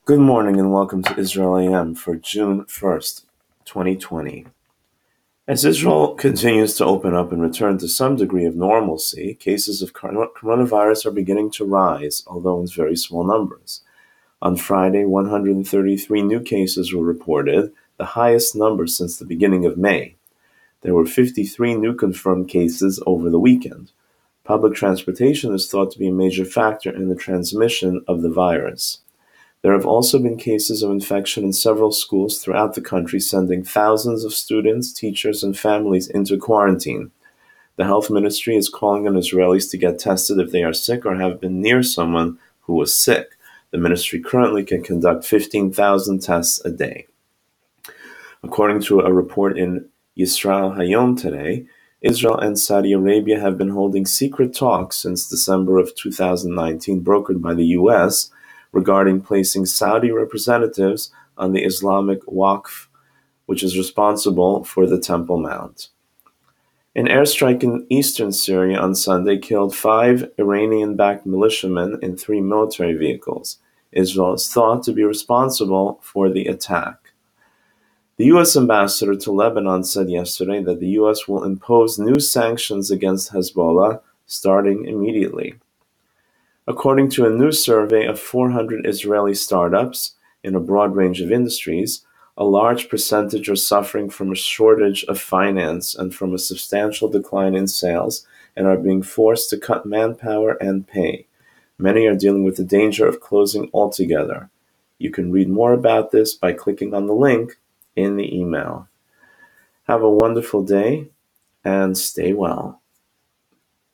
Good morning and welcome to Israel AM for June 1st, 2020. As Israel continues to open up and return to some degree of normalcy, cases of coronavirus are beginning to rise, although in very small numbers. On Friday, 133 new cases were reported, the highest number since the beginning of May. There were 53 new confirmed cases over the weekend. Public transportation is thought to be a major factor in the transmission of the virus. There have also been cases of infection in several schools throughout the country, sending thousands of students, teachers, and families into quarantine. The health ministry is calling on Israelis to get tested if they are sick or have been near someone who was sick. The ministry currently can conduct 15,000 tests a day. According to a report in Yisrael Hayom today, Israel and Saudi Arabia have been holding secret talks since December of 2019, brokered by the U.S., regarding placing Saudi representatives on the Islamic Waqf, which is responsible for the Temple Mount. An airstrike in eastern Syria on Sunday killed 5 Iranian-backed militiamen in 3 military vehicles. Israel is thought to be responsible for the attack. The U.S. ambassador to Lebanon said yesterday that the U.S. will impose new sanctions against Hezbollah starting immediately. According to a new survey of 400 Israeli startups in a broad range of industries, a large percentage are suffering from a shortage of finance and from a substantial decline in sales and are being forced to cut manpower and pay. Many are dealing with the danger of closing altogether. You can read more about this by clicking on the link in the email. Have a wonderful day and stay well.